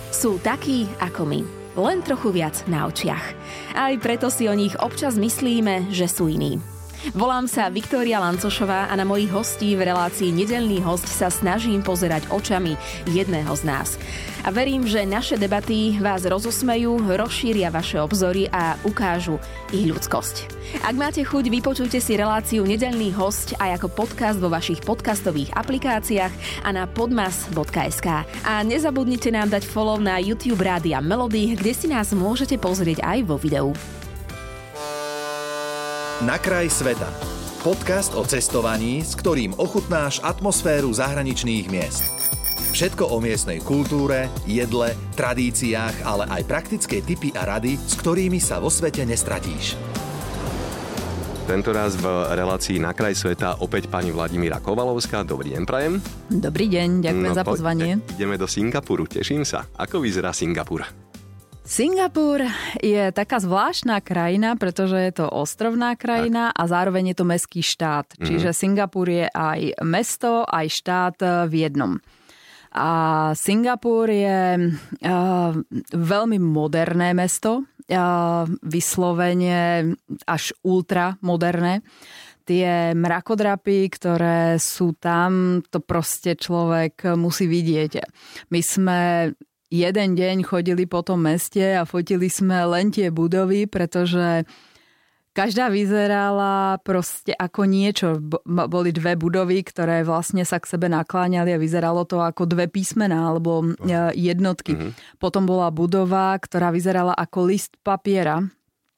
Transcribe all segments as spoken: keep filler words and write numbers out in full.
Sú takí ako my, len trochu viac na očiach. Aj preto si o nich občas myslíme, že sú iní. Volám sa Viktória Lancošová a na mojich hostí v relácii Nedeľný host sa snažím pozerať očami jedného z nás. A verím, že naše debaty vás rozosmejú, rozšíria vaše obzory a ukážu ich ľudskosť. Ak máte chuť, vypočujte si reláciu Nedeľný host aj ako podcast vo vašich podcastových aplikáciách a na podmas bodka es ká. A nezabudnite nám dať follow na YouTube Rádia Melody, kde si nás môžete pozrieť aj vo videu. Na kraj sveta. Podcast o cestovaní, s ktorým ochutnáš atmosféru zahraničných miest. Všetko o miestnej kultúre, jedle, tradíciách, ale aj praktické tipy a rady, s ktorými sa vo svete nestratíš. Tentoraz v relácii Na kraj sveta opäť pani Vladimíra Kovalovská. Dobrý deň, prajem. Dobrý deň, ďakujem no, za pozvanie. Poďte, ideme do Singapuru, teším sa. Ako vyzerá Singapur? Singapur je taká zvláštna krajina, pretože je to ostrovná krajina tak. A zároveň je to mestský štát. Mm-hmm. Čiže Singapur je aj mesto, aj štát v jednom. A Singapur je uh, veľmi moderné mesto, uh, vyslovene až ultramoderné. Tie mrakodrapy, ktoré sú tam, to proste človek musí vidieť. My sme jeden deň chodili po tom meste a fotili sme len tie budovy, pretože každá vyzerala proste ako niečo. Boli dve budovy, ktoré vlastne sa k sebe nakláňali a vyzeralo to ako dve písmená alebo jednotky. Mm-hmm. Potom bola budova, ktorá vyzerala ako list papiera,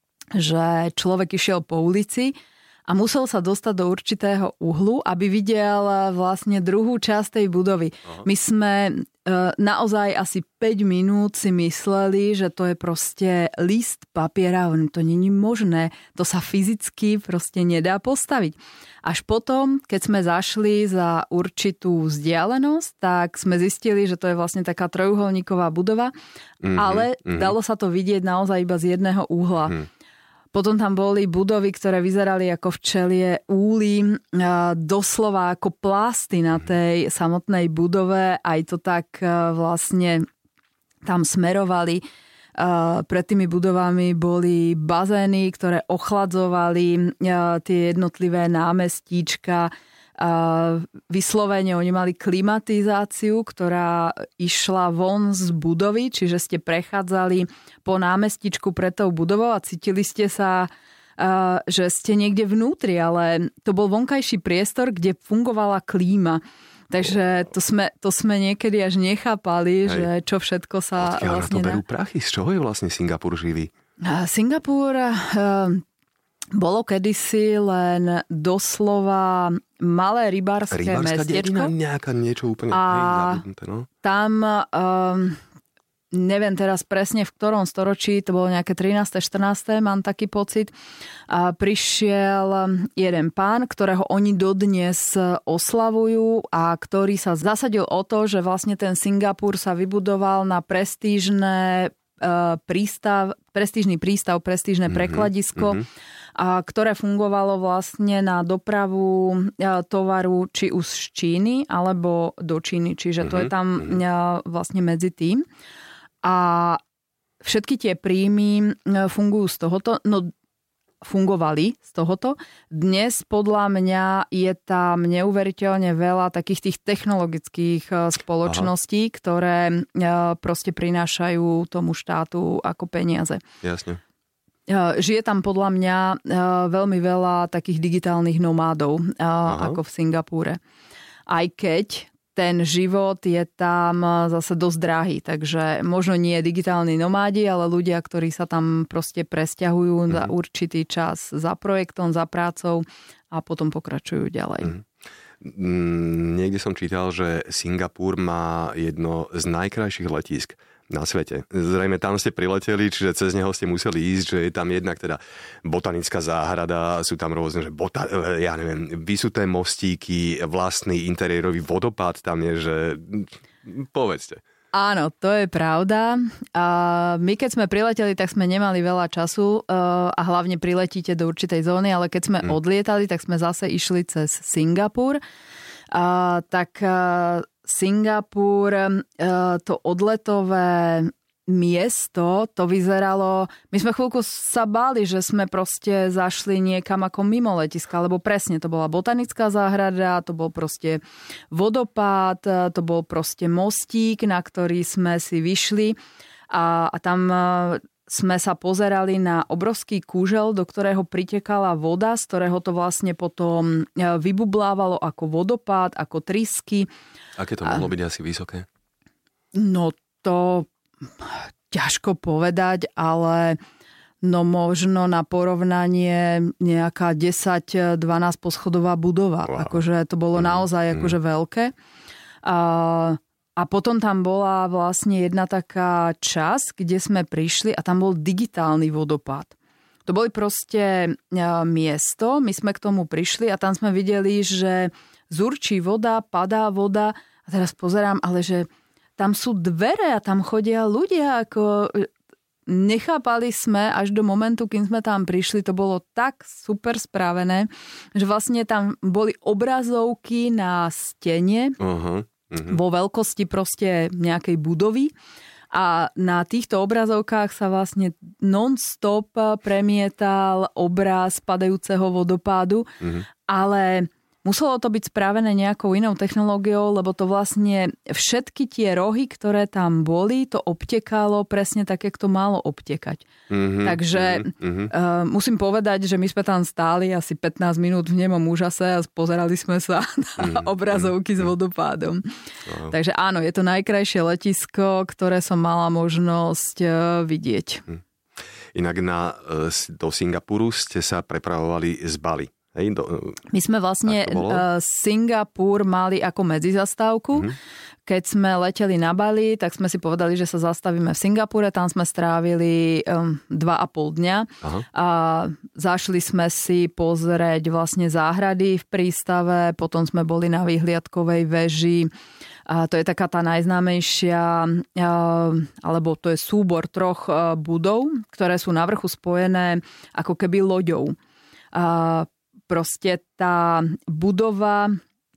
že človek išiel po ulici a musel sa dostať do určitého uhlu, aby videl vlastne druhú časť tej budovy. Aha. My sme e, naozaj asi päť minút si mysleli, že to je proste list papiera. To nie je možné. To sa fyzicky proste nedá postaviť. Až potom, keď sme zašli za určitú vzdialenosť, tak sme zistili, že to je vlastne taká trojuholníková budova, mm-hmm, ale mm-hmm. dalo sa to vidieť naozaj iba z jedného uhla. Mm. Potom tam boli budovy, ktoré vyzerali ako včelie úly, doslova ako plásty na tej samotnej budove. Aj to tak vlastne tam smerovali. Pred tými budovami boli bazény, ktoré ochladzovali tie jednotlivé námestíčka. Vyslovene oni mali klimatizáciu, ktorá išla von z budovy, čiže ste prechádzali po námestičku pred tou budovou a cítili ste sa, že ste niekde vnútri, ale to bol vonkajší priestor, kde fungovala klíma. Takže to sme, to sme niekedy až nechápali, Hej. že čo všetko sa Odkiaľ vlastne... na to berú prachy? Z čoho je vlastne Singapur živý? Singapur... Bolo kedysi len doslova malé rybárske Rybárska mestečko. Rybárska dedina nejaká niečo úplne a hej, zabudnuté, no? Tam, um, neviem teraz presne v ktorom storočí, to bolo nejaké trináste štrnáste mám taký pocit, a prišiel jeden pán, ktorého oni dodnes oslavujú a ktorý sa zasadil o to, že vlastne ten Singapur sa vybudoval na prestížne uh, prístav, prestížny prístav, prestížne mm-hmm, prekladisko, mm-hmm. A ktoré fungovalo vlastne na dopravu tovaru či už z Číny alebo do Číny. Čiže to je tam vlastne medzi tým. A všetky tie príjmy fungujú z tohoto, no fungovali z tohoto. Dnes podľa mňa je tam neuveriteľne veľa takých tých technologických spoločností, Aha. ktoré proste prinášajú tomu štátu ako peniaze. Jasne. Žije tam podľa mňa veľmi veľa takých digitálnych nomádov, Aha. ako v Singapúre. Aj keď ten život je tam zase dosť drahý, takže možno nie digitálni nomádi, ale ľudia, ktorí sa tam proste presťahujú mm. za určitý čas za projektom, za prácou a potom pokračujú ďalej. Mm. Niekde som čítal, že Singapur má jedno z najkrajších letísk na svete. Zrejme tam ste prileteli, čiže cez neho ste museli ísť, že je tam jednak teda botanická záhrada, sú tam rôzne, že bota, ja neviem, vysuté mostíky, vlastný interiérový vodopád tam je, že povedzte. Áno, to je pravda. A my keď sme prileteli, tak sme nemali veľa času a hlavne priletíte do určitej zóny, ale keď sme hmm. odlietali, tak sme zase išli cez Singapur. A, tak Singapur, to odletové miesto, to vyzeralo... My sme chvíľku sa báli, že sme proste zašli niekam ako mimo letiska, lebo presne to bola botanická záhrada, to bol proste vodopád, to bol proste mostík, na ktorý sme si vyšli a, a tam sme sa pozerali na obrovský kúžel, do ktorého pritekala voda, z ktorého to vlastne potom vybublávalo ako vodopád, ako trysky. Aké to mohlo byť asi vysoké? No to... ťažko povedať, ale no možno na porovnanie nejaká desať dvanásť poschodová budova. Wow. Akože to bolo mm. naozaj akože mm. veľké. A, a potom tam bola vlastne jedna taká časť, kde sme prišli a tam bol digitálny vodopád. To boli proste miesto, my sme k tomu prišli a tam sme videli, že zurčí voda, padá voda a teraz pozerám, ale že tam sú dvere a tam chodia ľudia, ako nechápali sme až do momentu, kým sme tam prišli, to bolo tak super spravené, že vlastne tam boli obrazovky na stene uh-huh, uh-huh. vo veľkosti proste nejakej budovy a na týchto obrazovkách sa vlastne non-stop premietal obraz padajúceho vodopádu, uh-huh. ale... Muselo to byť spravené nejakou inou technológiou, lebo to vlastne všetky tie rohy, ktoré tam boli, to obtekalo presne tak, jak to malo obtekať. Mm-hmm, Takže mm-hmm. Uh, musím povedať, že my sme tam stáli asi pätnásť minút v nemom úžase a pozerali sme sa na mm-hmm. obrazovky mm-hmm. s vodopádom. Wow. Takže áno, je to najkrajšie letisko, ktoré som mala možnosť uh, vidieť. Mm. Inak na, do Singapuru ste sa prepravovali z Bali. Hej, do, My sme vlastne uh, Singapur mali ako medzizastávku. Mm-hmm. Keď sme leteli na Bali, tak sme si povedali, že sa zastavíme v Singapure. Tam sme strávili um, dva a pol dňa. Aha. A zašli sme si pozrieť vlastne záhrady v prístave. Potom sme boli na vyhliadkovej veži. A to je taká tá najznámejšia, uh, alebo to je súbor troch uh, budov, ktoré sú na vrchu spojené ako keby loďou. A proste tá budova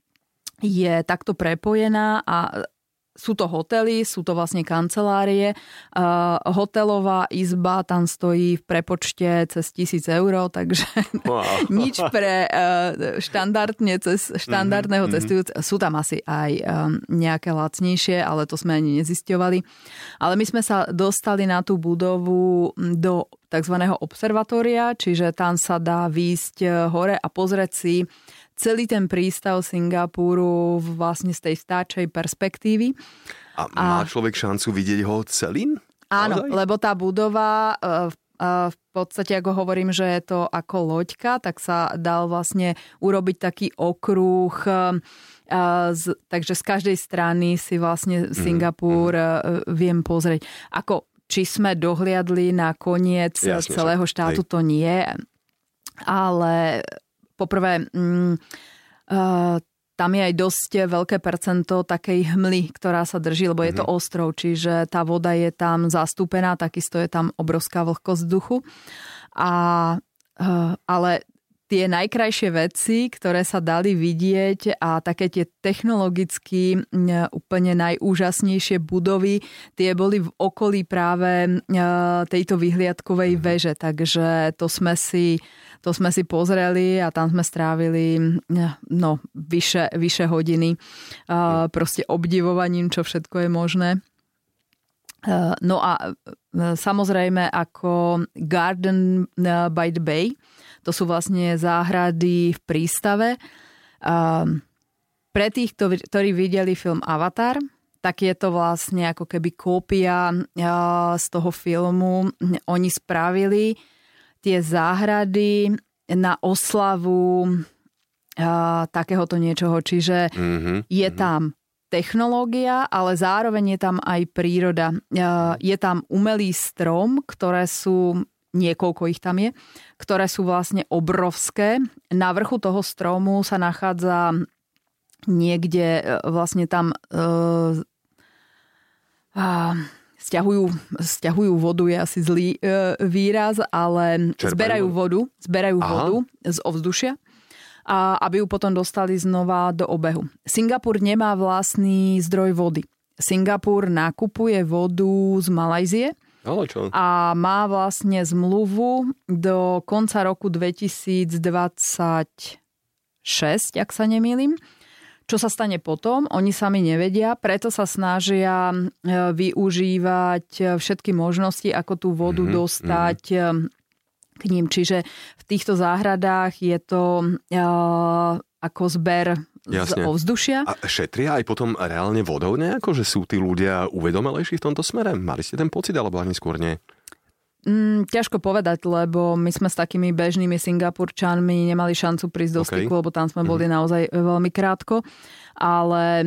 je takto prepojená a sú to hotely, sú to vlastne kancelárie. Uh, hotelová izba tam stojí v prepočte cez tisíc eur, takže wow. nič pre uh, štandardne cez štandardného mm-hmm. cestujúceho. Sú tam asi aj um, nejaké lacnejšie, ale to sme ani nezisťovali. Ale my sme sa dostali na tú budovu do takzvaného observatória, čiže tam sa dá výjsť hore a pozrieť si celý ten prístav Singapuru vlastne z tej vtáčej perspektívy. A má človek šancu vidieť ho celým? Áno, Naozaj? Lebo tá budova v podstate, ako hovorím, že je to ako loďka, tak sa dal vlastne urobiť taký okruh, takže z každej strany si vlastne Singapur mm. viem pozrieť. Ako, či sme dohliadli na koniec Jasne, celého štátu, hej. to nie. Ale... Poprvé, mm, uh, tam je aj dosť veľké percento takej hmly, ktorá sa drží, lebo je to ostrov, čiže tá voda je tam zastúpená, takisto je tam obrovská vlhkosť vzduchu. A, uh, ale tie najkrajšie veci, ktoré sa dali vidieť a také tie technologicky uh, úplne najúžasnejšie budovy, tie boli v okolí práve uh, tejto vyhliadkovej veže, takže to sme si To sme si pozreli a tam sme strávili no, vyše, vyše hodiny uh, proste obdivovaním, čo všetko je možné. Uh, no a uh, samozrejme ako Garden by the Bay, to sú vlastne záhrady v prístave. Uh, pre tých, ktorí videli film Avatar, tak je to vlastne ako keby kópia uh, z toho filmu. Oni spravili tie záhrady na oslavu a, takéhoto niečoho. Čiže mm-hmm. je tam technológia, ale zároveň je tam aj príroda. A, je tam umelý strom, ktoré sú, niekoľko ich tam je, ktoré sú vlastne obrovské. Na vrchu toho stromu sa nachádza niekde vlastne tam uh, uh, Sťahujú, sťahujú vodu, je asi zlý e, výraz, ale Čerpajú zberajú vodu, zberajú Aha. vodu z ovzdušia a aby ju potom dostali znova do obehu. Singapur nemá vlastný zdroj vody. Singapur nakupuje vodu z Malajzie a má vlastne zmluvu do konca roku dvetisícdvadsaťšesť, ak sa nemýlim. Čo sa stane potom, oni sami nevedia, preto sa snažia využívať všetky možnosti, ako tú vodu mm-hmm, dostať mm-hmm. k ním. Čiže v týchto záhradách je to uh, ako zber Jasne. z ovzdušia. A šetria aj potom reálne vodou nejako, že sú tí ľudia uvedomelejší v tomto smere? Mali ste ten pocit, alebo ani skôr nie? Mm, ťažko povedať, lebo my sme s takými bežnými Singapurčanmi nemali šancu prísť do styku, okay. lebo tam sme boli mm. naozaj veľmi krátko. Ale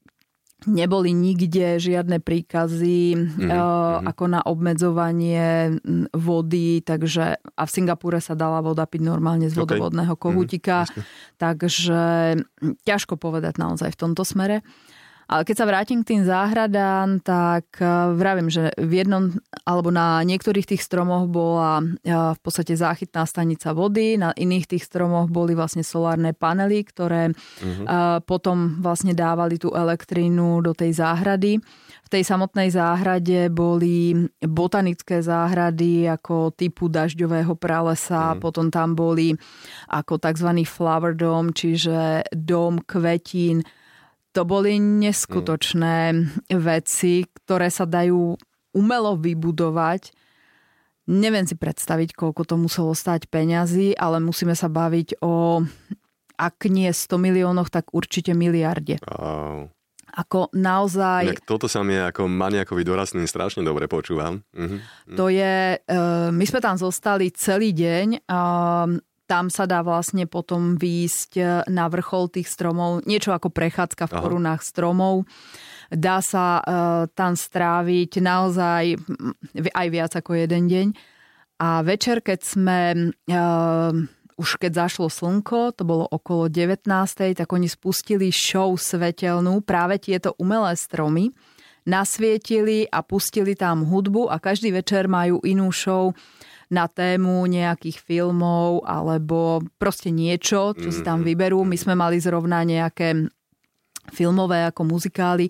neboli nikde žiadne príkazy mm. uh, ako na obmedzovanie vody, takže a v Singapúre sa dala voda piť normálne z okay. vodovodného kohútika, mm. takže ťažko povedať naozaj v tomto smere. Ale keď sa vrátim k tým záhradám, tak vravím, že v jednom alebo na niektorých tých stromoch bola v podstate záchytná stanica vody, na iných tých stromoch boli vlastne solárne panely, ktoré uh-huh. potom vlastne dávali tú elektrínu do tej záhrady. V tej samotnej záhrade boli botanické záhrady ako typu dažďového pralesa, uh-huh. potom tam boli ako tzv. Flower dome, čiže dom kvetín. To boli neskutočné veci, ktoré sa dajú umelo vybudovať. Neviem si predstaviť, koľko to muselo stáť peňazí, ale musíme sa baviť o, ak nie sto miliónoch, tak určite miliarde. Wow. Ako naozaj... Tak toto sa mi ako maniakovi dorastným strašne dobre počúvam. Mhm. To je... My sme tam zostali celý deň a tam sa dá vlastne potom výjsť na vrchol tých stromov, niečo ako prechádzka v korunách stromov. Dá sa uh, tam stráviť naozaj aj viac ako jeden deň. A večer, keď sme, uh, už keď zašlo slnko, to bolo okolo devätnástej, tak oni spustili show svetelnú, práve tieto umelé stromy, nasvietili a pustili tam hudbu a každý večer majú inú show na tému nejakých filmov alebo proste niečo, čo si tam vyberú. My sme mali zrovna nejaké filmové ako muzikály.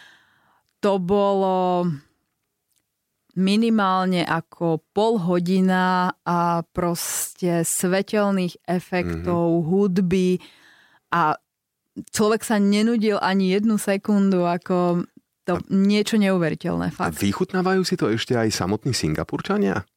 To bolo minimálne ako pol hodina a proste svetelných efektov, mm-hmm. hudby a človek sa nenudil ani jednu sekundu, ako to a, niečo neuveriteľné. Fakt. A vychutnávajú si to ešte aj samotní Singapurčania?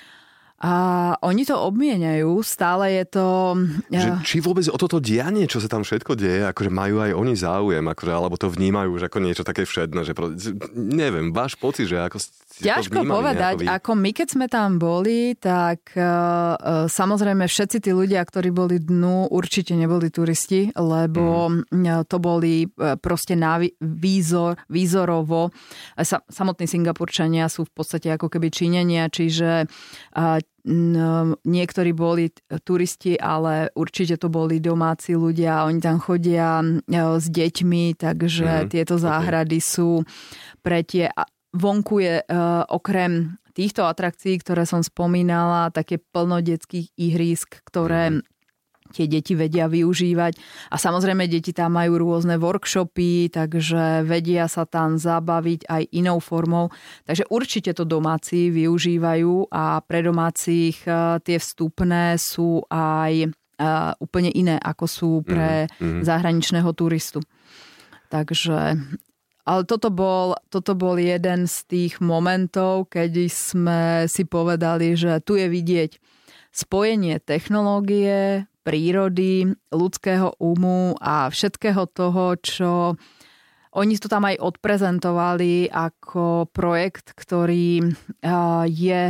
A oni to obmieniajú, stále je to... Že, či vôbec o toto dianie, čo sa tam všetko deje, akože majú aj oni záujem, akože, alebo to vnímajú už ako niečo také všedné, že pro, neviem, váš pocit, že ako ťažko povedať, ako my keď sme tam boli, tak uh, samozrejme všetci tí ľudia, ktorí boli dnu, určite neboli turisti, lebo mm. to boli proste na výzor, výzorovo. Sa, samotní Singapurčania sú v podstate ako keby Číňania, čiže uh, niektorí boli turisti, ale určite to boli domáci ľudia. Oni tam chodia s deťmi, takže mm, tieto záhrady okay. sú pre tie... Vonku je okrem týchto atrakcií, ktoré som spomínala, také plno detských ihrísk, ktoré mm. tie deti vedia využívať. A samozrejme, deti tam majú rôzne workshopy, takže vedia sa tam zabaviť aj inou formou. Takže určite to domáci využívajú a pre domácich tie vstupné sú aj úplne iné, ako sú pre mm. zahraničného turistu. Takže... Ale toto bol, toto bol jeden z tých momentov, keď sme si povedali, že tu je vidieť spojenie technológie, prírody, ľudského umu a všetkého toho, čo oni to tam aj odprezentovali ako projekt, ktorý je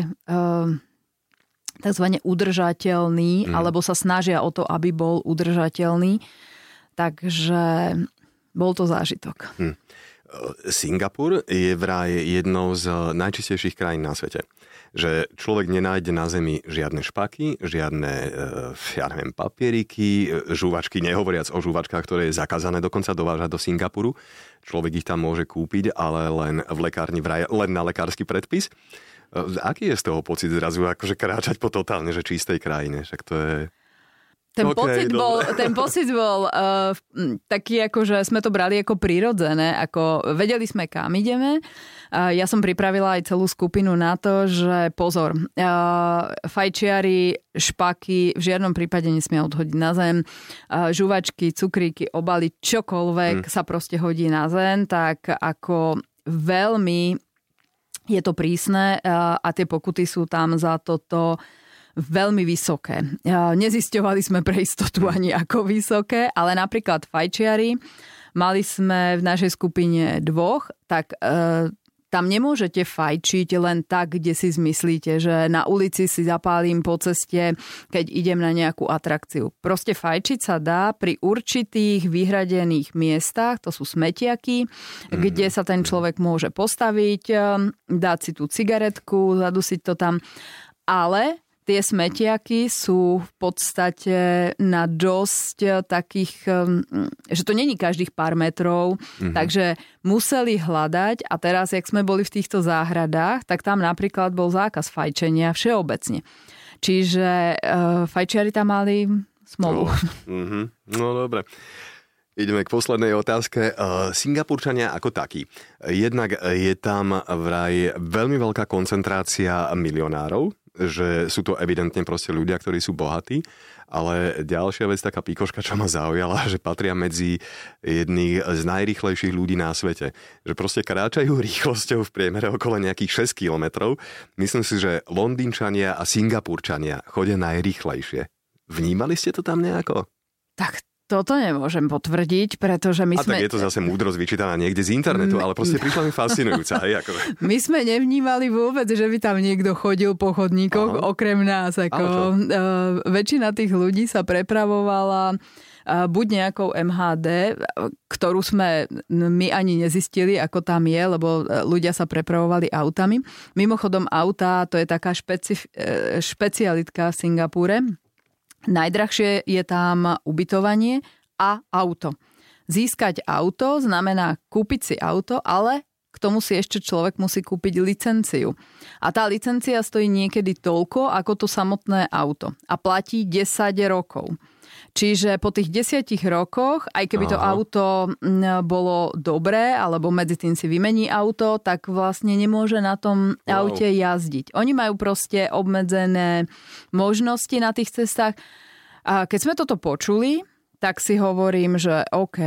takzvané udržateľný, mm. alebo sa snažia o to, aby bol udržateľný. Takže bol to zážitok. Mm. Singapur je vraj jednou z najčistejších krajín na svete. Že človek nenájde na zemi žiadne špaky, žiadne, ja neviem, papieriky, žúvačky, nehovoriac o žúvačkách, ktoré je zakázané dokonca dovážať do Singapuru. Človek ich tam môže kúpiť, ale len v lekárni, vraj, len na lekársky predpis. Aký je z toho pocit zrazu, akože kráčať po totálne, že čistej krajine? Však to je... Ten, okay, pocit bol, ten pocit bol uh, taký, ako, že sme to brali ako prirodzené, ako vedeli sme, kam ideme. Uh, ja som pripravila aj celú skupinu na to, že pozor, uh, fajčiari, špaky v žiadnom prípade nesmia odhodiť na zem. Uh, žuvačky, cukríky, obaly, čokoľvek hmm. sa proste hodí na zem, tak ako veľmi je to prísne uh, a tie pokuty sú tam za toto veľmi vysoké. Nezisťovali sme pre istotu ani ako vysoké, ale napríklad fajčiari, mali sme v našej skupine dvoch, tak e, tam nemôžete fajčiť len tak, kde si zmyslíte, že na ulici si zapálim po ceste, keď idem na nejakú atrakciu. Proste fajčiť sa dá pri určitých vyhradených miestach, to sú smetiaky, mm-hmm. kde sa ten človek môže postaviť, dať si tú cigaretku, zadusiť to tam, ale tie smetiaky sú v podstate na dosť takých, že to není každých pár metrov, mm-hmm. takže museli hľadať a teraz, jak sme boli v týchto záhradách, tak tam napríklad bol zákaz fajčenia všeobecne. Čiže uh, fajčiari tam mali smolu. No, mm-hmm. no dobre. Ideme k poslednej otázke. Singapurčania ako takí. Jednak je tam vraj veľmi veľká koncentrácia milionárov, že sú to evidentne proste ľudia, ktorí sú bohatí, ale ďalšia vec, taká pikoška, čo ma zaujala, že patria medzi jedných z najrýchlejších ľudí na svete. Že proste kráčajú rýchlosťou v priemere okolo nejakých šesť kilometrov. Myslím si, že Londýnčania a Singapurčania chodia najrýchlejšie. Vnímali ste to tam nejako? Tak toto nemôžem potvrdiť, pretože my a sme... A tak je to zase múdrosť vyčítaná niekde z internetu, ale proste prišla mi fascinujúca. Hej, ako... My sme nevnímali vôbec, že by tam niekto chodil po chodníkoch, Aha. okrem nás. Ako, uh, väčšina tých ľudí sa prepravovala uh, buď nejakou em há dé, ktorú sme my ani nezistili, ako tam je, lebo ľudia sa prepravovali autami. Mimochodom auta, to je taká špeci- špecialitka v Singapúre. Najdrahšie je tam ubytovanie a auto. Získať auto znamená kúpiť si auto, ale k tomu si ešte človek musí kúpiť licenciu. A tá licencia stojí niekedy toľko, ako to samotné auto. A platí desať rokov. Čiže po tých desiatich rokoch, aj keby to Aha. auto bolo dobré, alebo medzi tým si vymení auto, tak vlastne nemôže na tom wow. aute jazdiť. Oni majú proste obmedzené možnosti na tých cestách. A keď sme toto počuli, tak si hovorím, že OK,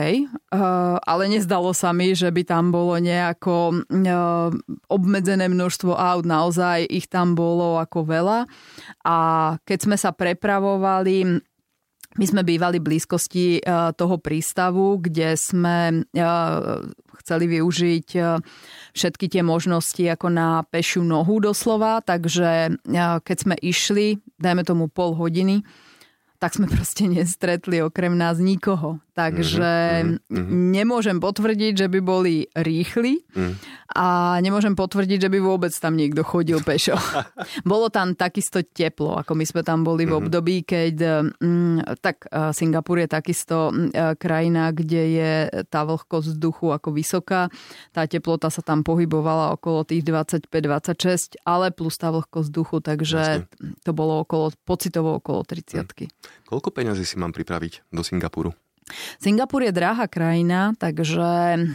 ale nezdalo sa mi, že by tam bolo nejako obmedzené množstvo aut. Naozaj ich tam bolo ako veľa. A keď sme sa prepravovali... My sme bývali v blízkosti toho prístavu, kde sme chceli využiť všetky tie možnosti ako na pešiu nohu doslova, takže keď sme išli, dajme tomu pol hodiny, tak sme proste nestretli okrem nás nikoho. Takže mm-hmm. nemôžem potvrdiť, že by boli rýchli mm. a nemôžem potvrdiť, že by vôbec tam niekto chodil pešo. Bolo tam takisto teplo, ako my sme tam boli mm-hmm. v období, keď mm, tak Singapur je takisto mm, krajina, kde je tá vlhkosť vzduchu ako vysoká. Tá teplota sa tam pohybovala okolo tých dvadsaťpäť dvadsaťšesť, ale plus tá vlhkosť vzduchu, takže Jasne. to bolo okolo, pocitovo okolo tridsiatky. Mm. Koľko peňazí si mám pripraviť do Singapuru? Singapur je drahá krajina, takže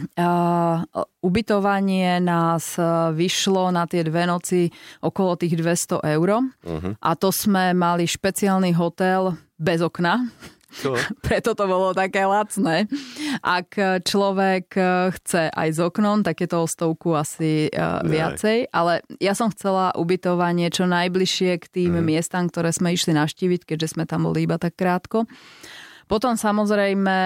uh, ubytovanie nás vyšlo na tie dve noci okolo tých dvesto eur. Uh-huh. A to sme mali špeciálny hotel bez okna. Čo? Preto to bolo také lacné. Ak človek chce aj s oknom, tak je to o stovku asi uh, viacej. Ale ja som chcela ubytovanie čo najbližšie k tým uh-huh. miestam, ktoré sme išli navštíviť, keďže sme tam boli iba tak krátko. Potom samozrejme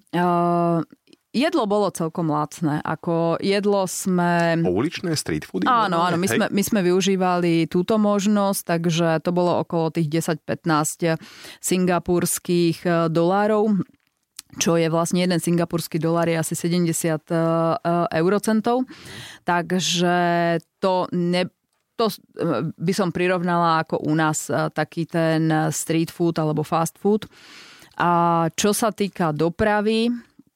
uh, jedlo bolo celkom lacné. Ako jedlo sme... Pouličné street foody? Áno, áno. My sme, my sme využívali túto možnosť, takže to bolo okolo tých desať pätnásť singapurských dolárov, čo je vlastne jeden singapurský dolár je asi sedemdesiat eurocentov. Takže to ne... To by som prirovnala ako u nás taký ten street food alebo fast food. A čo sa týka dopravy,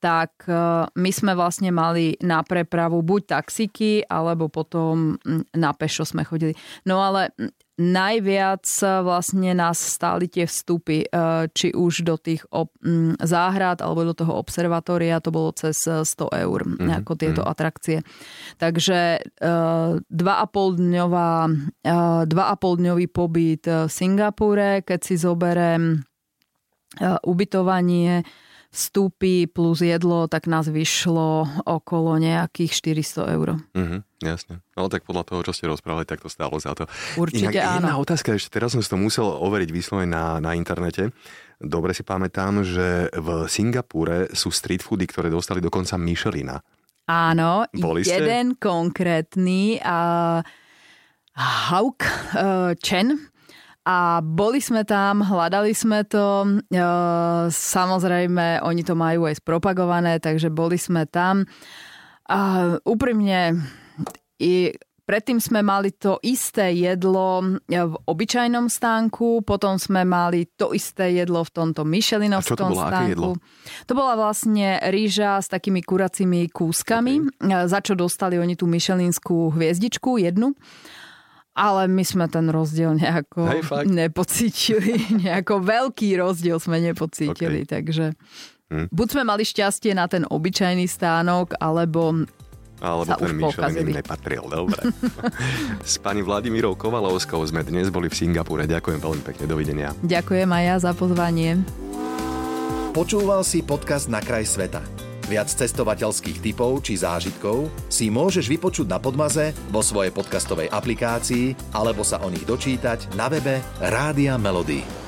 tak my sme vlastne mali na prepravu buď taxíky, alebo potom na pešo sme chodili. No ale najviac vlastne nás stáli tie vstupy, či už do tých ob- záhrad alebo do toho observatória, to bolo cez sto eur, mm-hmm. ako tieto mm-hmm. atrakcie. Takže dva a pol dňová, dva a pol dňový pobyt v Singapúre, keď si zoberiem ubytovanie, vstupy plus jedlo, tak nás vyšlo okolo nejakých štyristo eur. Mhm, jasne. No tak podľa toho, čo ste rozprávali, tak to stálo za to. Určite Inak, áno. Jedna otázka, ešte teraz som si to musel overiť vyslovene na, na internete. Dobre si pamätám, že v Singapúre sú street foody, ktoré dostali dokonca Michelina. Áno, Boli jeden ste? Konkrétny uh, Hauk uh, Chen. A boli sme tam, hľadali sme to, samozrejme oni to majú aj spropagované, takže boli sme tam. A úprimne, i predtým sme mali to isté jedlo v obyčajnom stánku, potom sme mali to isté jedlo v tomto Michelinovskom stánku. A čo to bolo, aké jedlo? To bola vlastne rýža s takými kuracími kúskami, okay. Za čo dostali oni tú michelinskú hviezdičku, jednu. Ale my sme ten rozdiel nejako hey, nepocítili. Nejako veľký rozdiel sme nepocítili. Okay. Takže hm. buď sme mali šťastie na ten obyčajný stánok, alebo Alebo sa ten Michelin im nepatril. Dobre. S pani Vladimírou Kovalovskou sme dnes boli v Singapúre. Ďakujem veľmi pekne. Dovidenia. Ďakujem aj ja za pozvanie. Počúval si podcast Na kraj sveta. Viac cestovateľských tipov či zážitkov si môžeš vypočuť na Podmaze, vo svojej podcastovej aplikácii alebo sa o nich dočítať na webe Rádia Melody.